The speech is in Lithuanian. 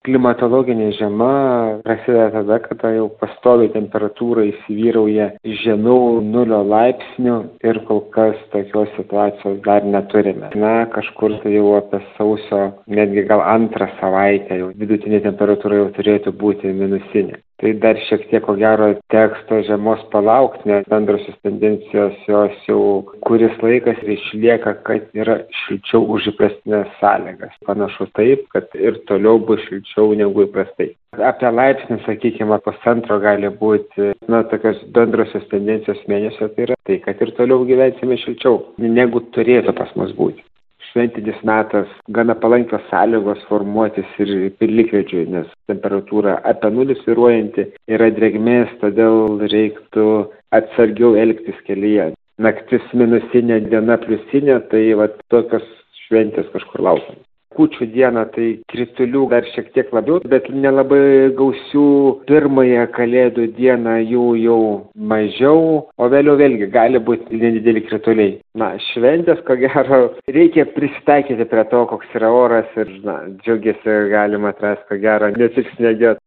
Klimatologinė žiema prasideda tada, kada jau pastoviai temperatūra įsivyrauja žemiau 0 laipsnių ir kol kas tokios situacijos dar neturime. Kažkur tai jau apie sausio, netgi gal antrą savaitę jau vidutinė temperatūra jau turėtų būti minusinė. Tai dar šiek tiek, ko gero, teks tos žiemos palaukti, nes bendrosios tendencijos jos jau kuris laikas išlieka, kad yra šilčiau už įprastinės sąlygas. Panašu taip, kad ir toliau bus šilčiau negu įprastai. Apie laipsnį, sakykime, 1,5 gali būti, tokios bendrosios tendencijos mėnesio, tai yra tai, kad ir toliau gyvensime šilčiau, negu turėtų pas mus būti. Šventinis metas, gana palankios sąlygos formuotis ir plikledžiui, nes temperatūra apie 0 svyruojanti, yra drėgmės, todėl reiktų atsargiau elgtis kelyje. Naktis minusinė, diena pliusinė, tai tokios šventės kažkur laukiam. Kūčių dieną tai kritulių dar šiek tiek labiau, bet nelabai gausių. Pirmąją kalėdų dieną jų jau mažiau, o vėliau vėlgi gali būti nedideli krituliai. Šventės, ko gero, reikia prisitaikyti prie to, koks yra oras ir džiaugiasi galima atrasti, ko gero, ne tik sniege,